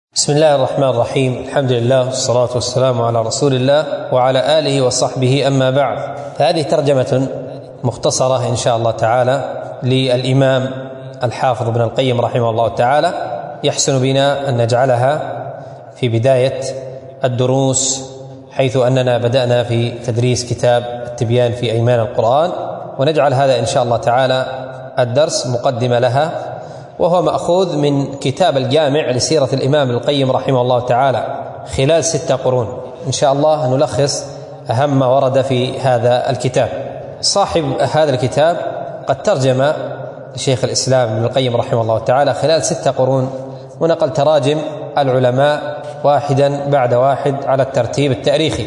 بسم الله الرحمن الرحيم. الحمد لله والصلاة والسلام على رسول الله وعلى آله وصحبه، أما بعد. هذه ترجمة مختصرة إن شاء الله تعالى للإمام الحافظ ابن القيم رحمه الله تعالى، يحسن بنا أن نجعلها في بداية الدروس، حيث أننا بدأنا في تدريس كتاب التبيان في أيمان القرآن، ونجعل هذا إن شاء الله تعالى الدرس مقدمة لها، وهو مأخوذ من كتاب الجامع لسيرة الإمام القيم رحمه الله تعالى خلال 6 قرون. إن شاء الله نلخص أهم ما ورد في هذا الكتاب. صاحب هذا الكتاب قد ترجم لشيخ الإسلام ابن القيم رحمه الله تعالى خلال 6 قرون، ونقل تراجم العلماء واحدا بعد واحد على الترتيب التاريخي.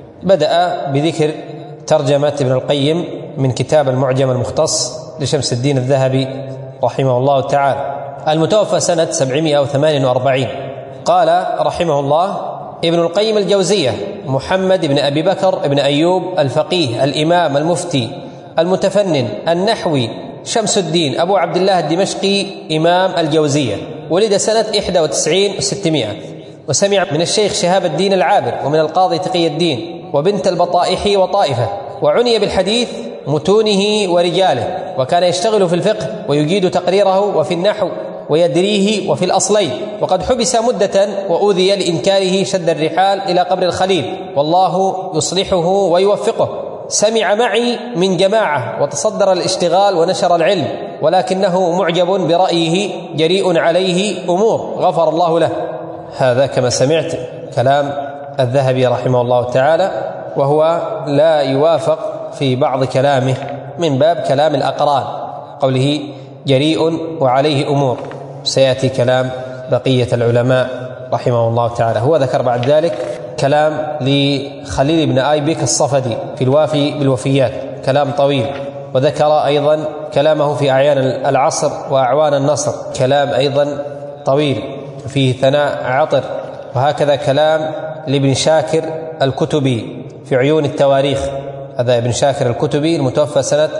بدأ بذكر ترجمة ابن القيم من كتاب المعجم المختص لشمس الدين الذهبي رحمه الله تعالى، المتوفى سنة 748. قال رحمه الله: ابن القيم الجوزية محمد بن أبي بكر بن أيوب الفقيه الإمام المفتي المتفنن النحوي شمس الدين أبو عبد الله الدمشقي إمام الجوزية، ولد سنة 91 و600، وسمع من الشيخ شهاب الدين العابر ومن القاضي تقي الدين وبنت البطائحي وطائفة، وعني بالحديث متونه ورجاله، وكان يشتغل في الفقه ويجيد تقريره وفي النحو ويدريه وفي الأصلين، وقد حبس مدة وأوذي لإنكاره شد الرحال إلى قبر الخليل، والله يصلحه ويوفقه. سمع معي من جماعة وتصدر الاشتغال ونشر العلم، ولكنه معجب برأيه جريء عليه أمور، غفر الله له. هذا كما سمعت كلام الذهبي رحمه الله تعالى، وهو لا يوافق في بعض كلامه من باب كلام الأقران، قوله جريء وعليه أمور. سيأتي كلام بقية العلماء رحمه الله تعالى. هو ذكر بعد ذلك كلام لخليل بن آيبك الصفدي في الوافي بالوفيات، كلام طويل، وذكر أيضا كلامه في أعيان العصر وأعوان النصر، كلام أيضا طويل فيه ثناء عطر. وهكذا كلام لابن شاكر الكتبي في عيون التواريخ، هذا ابن شاكر الكتبي المتوفى سنة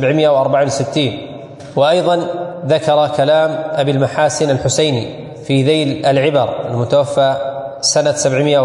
764. وأيضا ذكر كلام أبي المحاسن الحسيني في ذيل العبر المتوفى سنة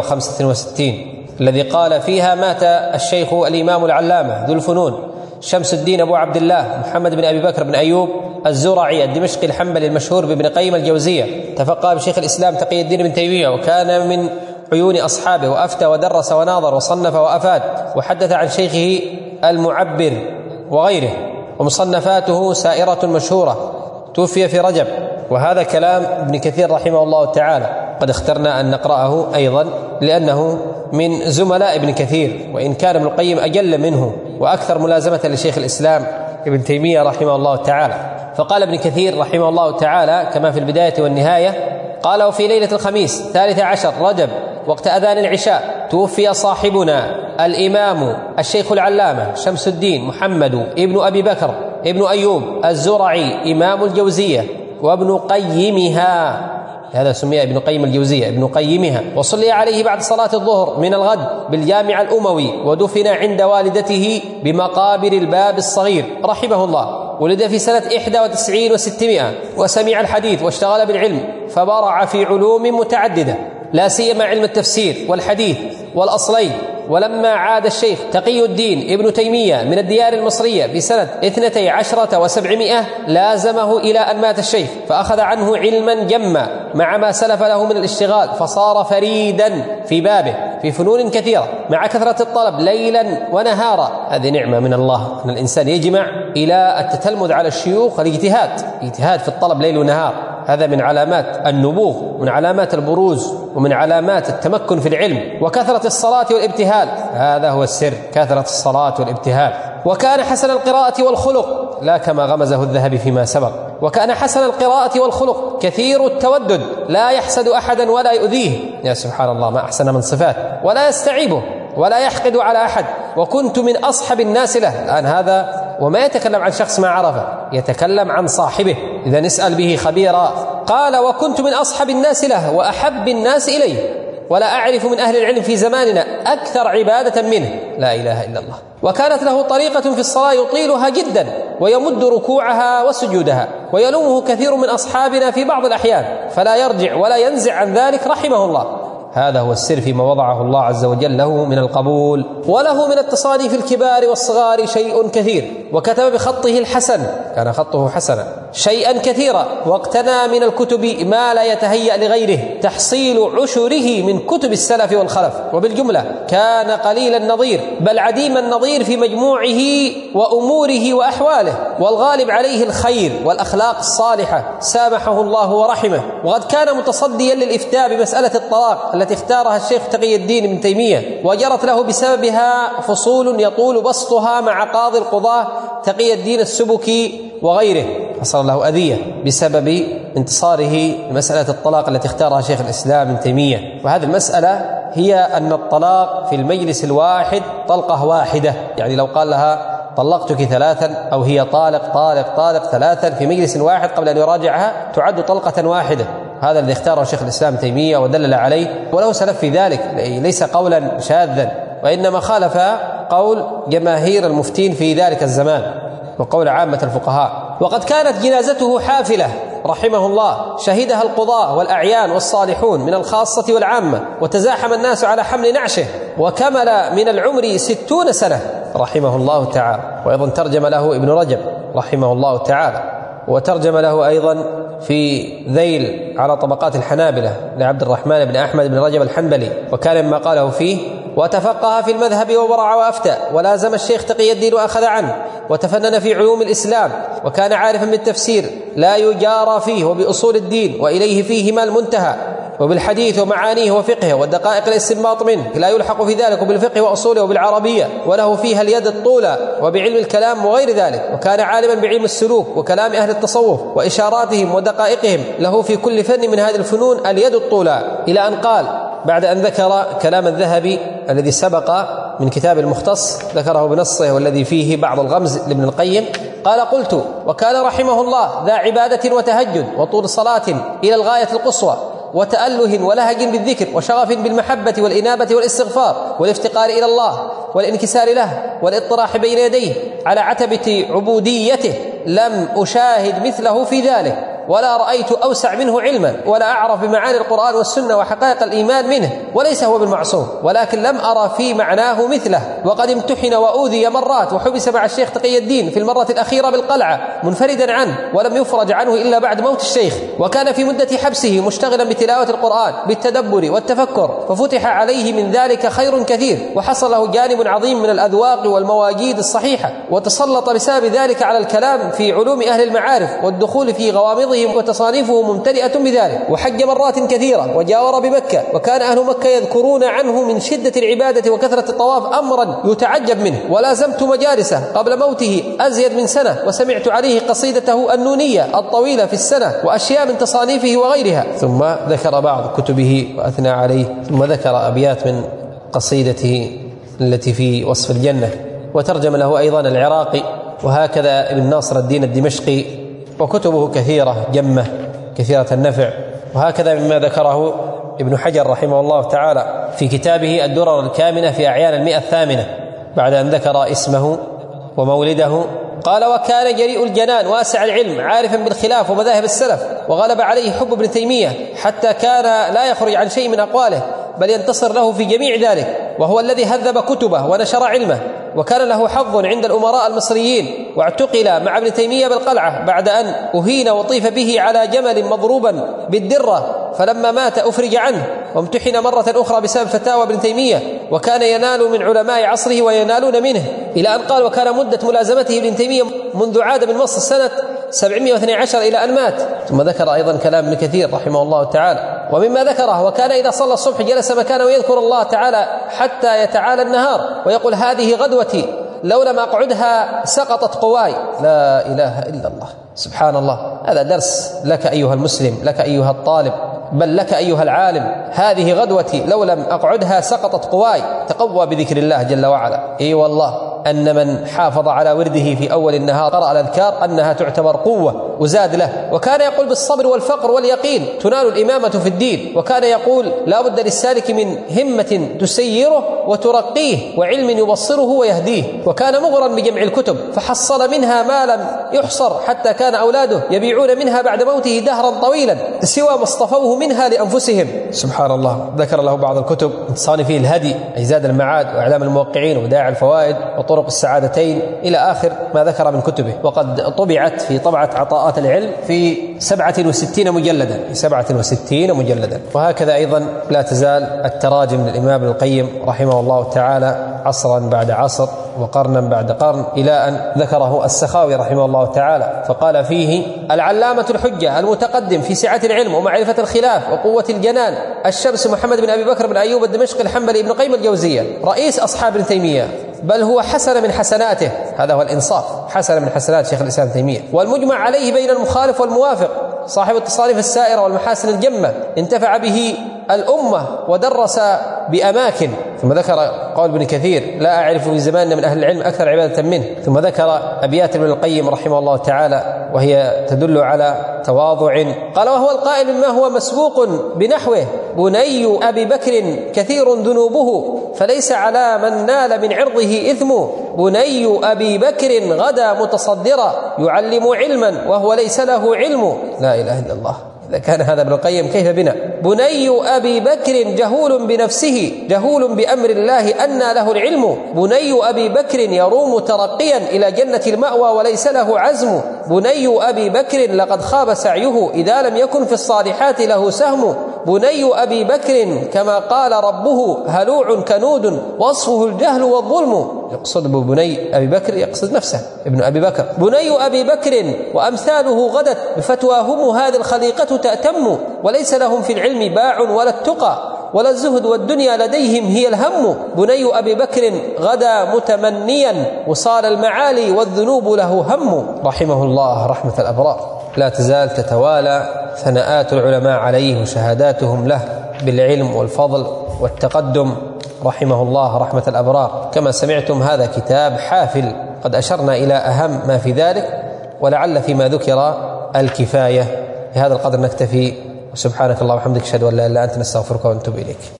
765، الذي قال فيها: مات الشيخ الإمام العلامة ذو الفنون شمس الدين أبو عبد الله محمد بن أبي بكر بن أيوب الزرعي الدمشقي الحنبلي المشهور بابن قيم الجوزية، تفقه بشيخ الإسلام تقي الدين بن تيمية، وكان من عيون أصحابه، وأفتى ودرس وناظر وصنف وأفاد، وحدث عن شيخه المعبر وغيره، ومصنفاته سائرة مشهورة، توفي في رجب. وهذا كلام ابن كثير رحمه الله تعالى، قد اخترنا أن نقرأه أيضا لأنه من زملاء ابن كثير، وإن كان ابن القيم أجل منه وأكثر ملازمة لشيخ الإسلام ابن تيمية رحمه الله تعالى. فقال ابن كثير رحمه الله تعالى كما في البداية والنهاية، قال: وفي ليلة الخميس 13 رجب وقت أذان العشاء توفي صاحبنا الإمام الشيخ العلامة شمس الدين محمد ابن أبي بكر ابن أيوب الزرعي إمام الجوزية وابن قيمها، هذا سمي ابن قيم الجوزية ابن قيمها، وصلي عليه بعد صلاة الظهر من الغد بالجامع الأموي، ودفن عند والدته بمقابر الباب الصغير رحمه الله. ولد في سنة 91 و600، وسمع الحديث واشتغل بالعلم، فبرع في علوم متعددة، لا سيما علم التفسير والحديث والأصلين. ولما عاد الشيخ تقي الدين ابن تيمية من الديار المصرية في سنة 12 و700 لازمه إلى أن مات الشيخ، فأخذ عنه علما جما مع ما سلف له من الاشتغال، فصار فريدا في بابه في فنون كثيرة مع كثرة الطلب ليلا ونهارا. هذه نعمة من الله أن الإنسان يجمع إلى التتلمذ على الشيوخ، الاجتهاد في الطلب ليل ونهار. هذا من علامات النبوغ، من علامات البروز، ومن علامات التمكن في العلم. وكثرة الصلاة والابتهال، هذا هو السر، كثرة الصلاة والابتهال. وكان حسن القراءة والخلق، لا كما غمزه الذهبي فيما سبق، وكان حسن القراءة والخلق كثير التودد، لا يحسد أحدا ولا يؤذيه، يا سبحان الله ما أحسن من صفات، ولا يستعيبه ولا يحقد على أحد، وكنت من أصحب الناس له. الآن هذا وما يتكلم عن شخص ما عرفه، يتكلم عن صاحبه، إذا نسأل به خبيرا. قال: وكنت من أصحب الناس له وأحب الناس إليه، ولا أعرف من أهل العلم في زماننا أكثر عبادة منه، لا إله إلا الله. وكانت له طريقة في الصلاة يطيلها جدا، ويمد ركوعها وسجودها. ويلومه كثير من أصحابنا في بعض الأحيان فلا يرجع ولا ينزع عن ذلك رحمه الله. هذا هو السر فيما وضعه الله عز وجل له من القبول. وله من التصانيف الكبار والصغار شيء كثير، وكتب بخطه الحسن، كان خطه حسنا، شيئا كثيرا، واقتنى من الكتب ما لا يتهيأ لغيره تحصيل عشره من كتب السلف والخلف. وبالجملة كان قليل النظير بل عديم النظير في مجموعه وأموره وأحواله، والغالب عليه الخير والأخلاق الصالحة، سامحه الله ورحمه. وقد كان متصديا للإفتاء بمسألة الطلاق التي اختارها الشيخ تقي الدين ابن تيمية، وجرت له بسببها فصول يطول بسطها مع قاضي القضاة تقي الدين السبكي وغيره، حصل له أذية بسبب انتصاره لمسألة الطلاق التي اختارها شيخ الإسلام ابن تيمية. وهذه المسألة هي أن الطلاق في المجلس الواحد طلقة واحدة، يعني لو قال لها طلقتك ثلاثا أو هي طالق ثلاثا في مجلس واحد قبل أن يراجعها تعد طلقة واحدة. هذا الذي اختاره شيخ الإسلام ابن تيمية ودلل عليه، وله سلف في ذلك، ليس قولا شاذا، وإنما خالف قول جماهير المفتين في ذلك الزمان وقول عامة الفقهاء. وقد كانت جنازته حافلة رحمه الله، شهدها القضاة والأعيان والصالحون من الخاصة والعامة، وتزاحم الناس على حمل نعشه، وكمل من العمر 60 سنة رحمه الله تعالى. وأيضا ترجم له ابن رجب رحمه الله تعالى، وترجم له أيضا في ذيل على طبقات الحنابلة لعبد الرحمن بن أحمد بن رجب الحنبلي، وكان مما قاله فيه: وتفقه في المذهب وورع وأفتى، ولازم الشيخ تقي الدين وأخذ عنه، وتفنن في علوم الإسلام، وكان عارفا بالتفسير لا يجارى فيه، وبأصول الدين وإليه فيهما المنتهى، وبالحديث ومعانيه وفقهه ودقائق الاستنباط منه لا يلحق في ذلك، وبالفقه وأصوله وبالعربية، وله فيها اليد الطولى، وبعلم الكلام وغير ذلك. وكان عالما بعلم السلوك وكلام أهل التصوف وإشاراتهم ودقائقهم، له في كل فن من هذه الفنون اليد الطولى. إلى أن قال بعد أن ذكر كلام الذهبي الذي سبق من كتاب المختص ذكره بنصه والذي فيه بعض الغمز لابن القيم، قال: قلت: وكان رحمه الله ذا عبادة وتهجد وطول صلاة إلى الغاية القصوى، وتأله ولهج بالذكر، وشغف بالمحبة والإنابة والاستغفار والافتقار إلى الله والانكسار له والاضطراح بين يديه على عتبة عبوديته، لم أشاهد مثله في ذلك، ولا رأيت أوسع منه علما، ولا أعرف بمعاني القرآن والسنة وحقائق الإيمان منه، وليس هو بالمعصوم، ولكن لم أرى في معناه مثله. وقد امتحن وأوذي مرات، وحبس مع الشيخ تقي الدين في المرة الأخيرة بالقلعة منفردا عنه، ولم يفرج عنه إلا بعد موت الشيخ، وكان في مدة حبسه مشتغلا بتلاوة القرآن بالتدبر والتفكر، ففتح عليه من ذلك خير كثير، وحصل له جانب عظيم من الأذواق والمواجيد الصحيحة، وتسلط بسبب ذلك على الكلام في علوم أهل المعارف والدخول في غوامضهم، وتصانيفه ممتلئة بذلك. وحج مرات كثيرة وجاور بمكة، وكان أهل مكة يذكرون عنه من شدة العبادة وكثرة الطواف أمرا يتعجب منه. ولازمت مجالسه قبل موته أزيد من سنة، وسمعت عليه قصيدته النونية الطويلة في السنة، وأشياء من تصانيفه وغيرها. ثم ذكر بعض كتبه وأثنى عليه، ثم ذكر أبيات من قصيدته التي في وصف الجنة. وترجم له أيضا العراقي، وهكذا ابن ناصر الدين الدمشقي، وكتبه كثيرة جمة كثيرة النفع. وهكذا مما ذكره ابن حجر رحمه الله تعالى في كتابه الدرر الكامنة في أعيان 100 بعد أن ذكر اسمه ومولده، قال: وكان جريء الجنان واسع العلم، عارفا بالخلاف ومذاهب السلف، وغلب عليه حب ابن تيمية حتى كان لا يخرج عن شيء من أقواله، بل ينتصر له في جميع ذلك، وهو الذي هذب كتبه ونشر علمه، وكان له حظ عند الأمراء المصريين، واعتقل مع ابن تيمية بالقلعة بعد أن أهين وطيف به على جمل مضروبا بالدرة، فلما مات أفرج عنه، وامتحن مرة أخرى بسبب فتاوى ابن تيمية، وكان ينال من علماء عصره وينالون منه، إلى أن قال: وكان مدة ملازمته ابن تيمية منذ عاد من مصر سنة 712 إلى أن مات. ثم ذكر أيضا كلام ابن كثير رحمه الله تعالى. ومما ذكره: وكان إذا صلى الصبح جلس مكانه ويذكر الله تعالى حتى يتعالى النهار، ويقول: هذه غدوتي، لو لم أقعدها سقطت قواي. لا إله إلا الله، سبحان الله. هذا درس لك أيها المسلم، لك أيها الطالب، بل لك أيها العالم. هذه غدوتي، لو لم أقعدها سقطت قواي. تقوى بذكر الله جل وعلا. إي والله أن من حافظ على ورده في أول النهار قرأ الأذكار أنها تعتبر قوة وزاد له. وكان يقول بالصبر والفقر واليقين تنال الإمامة في الدين. وكان يقول لا بد للسالك من همة تسيره وترقيه وعلم يبصره ويهديه. وكان مغرا بجمع الكتب فحصل منها ما لم يحصر، حتى كان أولاده يبيعون منها بعد موته دهرا طويلا سوى ما اصطفوه منها لأنفسهم. سبحان الله. ذكر له بعض الكتب من صانفيه الهدي، زاد المعاد، وإعلام الموقعين، وداعي الفوائد، وطرق السعادتين، إلى آخر ما ذكر من كتبه. وقد طبعت في طبعة عطاءات العلم في 67 مجلدا، 67 مجلدا. وهكذا أيضا لا تزال التراجم للإمام ابن القيم رحمه الله تعالى عصرا بعد عصر وقرنا بعد قرن، إلى أن ذكره السخاوي رحمه الله تعالى فقال فيه: العلامة الحجة المتقدم في سعة العلم ومعرفة الخلاف وقوة الجنان الشمس محمد بن أبي بكر بن أيوب الدمشقي الحنبلي ابن قيم الجوزية، رئيس أصحاب ابن تيمية، بل هو حسن من حسناته، هذا هو الإنصاف، حسن من حسنات شيخ الإسلام ابن تيمية، والمجمع عليه بين المخالف والموافق، صاحب التصاريف السائرة والمحاسن الجمة، انتفع به الأمة ودرس بأماكن. ثم ذكر قول ابن كثير: لا أعرف في زماننا من أهل العلم أكثر عبادة منه. ثم ذكر أبيات ابن القيم رحمه الله تعالى وهي تدل على تواضع. قال: وهو القائل مما هو مسبوق بنحوه: بني أبي بكر كثير ذنوبه فليس على من نال من عرضه إثم، بني أبي بكر غدا متصدرا يعلم علما وهو ليس له علم. لا إله إلا الله. إذا كان هذا ابن القيم كيف بنا؟ بني أبي بكر جهول بنفسه جهول بأمر الله أنى له العلم، بني أبي بكر يروم ترقيا إلى جنة المأوى وليس له عزم، بني أبي بكر لقد خاب سعيه إذا لم يكن في الصالحات له سهم، بني أبي بكر كما قال ربه هلوع كنود وصفه الجهل والظلم. يقصد ببني أبي بكر يقصد نفسه ابن أبي بكر. بني أبي بكر وأمثاله غدت بفتواهم هذه الخليقة تأتم، وليس لهم في العلم باع ولا التقى ولا الزهد والدنيا لديهم هي الهم، بني أبي بكر غدا متمنيا وصال المعالي والذنوب له هم. رحمه الله رحمة الأبرار. لا تزال تتوالى ثناءات العلماء عليه وشهاداتهم له بالعلم والفضل والتقدم رحمه الله رحمة الأبرار. كما سمعتم هذا كتاب حافل، قد أشرنا إلى أهم ما في ذلك، ولعل فيما ذكر الكفاية. بهذا القدر نكتفي، وسبحانك اللهم وبحمدك أشهد أن لا إله إلا أنت نستغفرك ونتوب إليك.